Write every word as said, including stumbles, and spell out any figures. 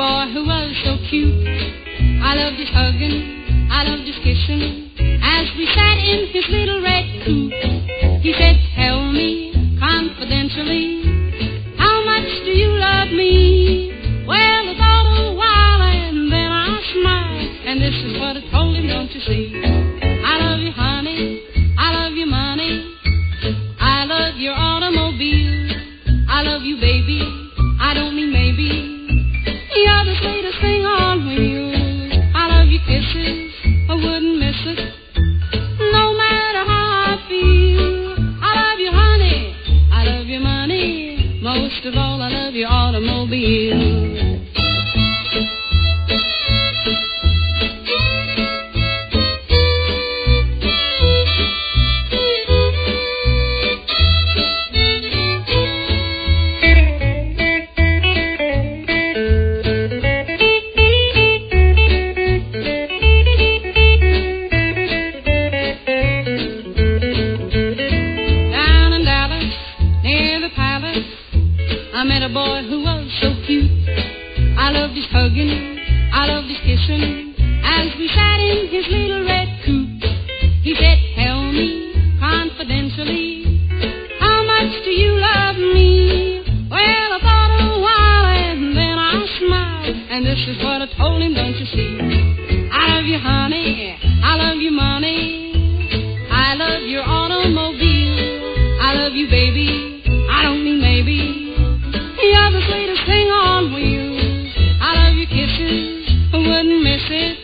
boy who was so cute. I loved his hugging, I loved his kissing, as we sat in his little red coupe. He said, tell me confidentially, how much do you love me? Well, I thought a while and then I smiled, and this is what I told him, don't you see? I love you, honey, I love your money, I love your automobile, I love you, baby, I don't mean maybe, you're the sweetest thing on wheels. I love your kisses, I wouldn't miss it, no matter how I feel. I love you, honey, I love your money, most of all I love your automobile. I met a boy who was so cute. I loved his hugging, I loved his kissing, as we sat in his little red coupe. He said, tell me confidentially, how much do you love me? Well, I thought a while and then I smiled, and this is what I told him, don't you see? I love you, honey, I love your money, I love your automobile, I love you, baby, I don't mean maybe, you're the sweetest thing on wheels. I love your kisses, I wouldn't miss it,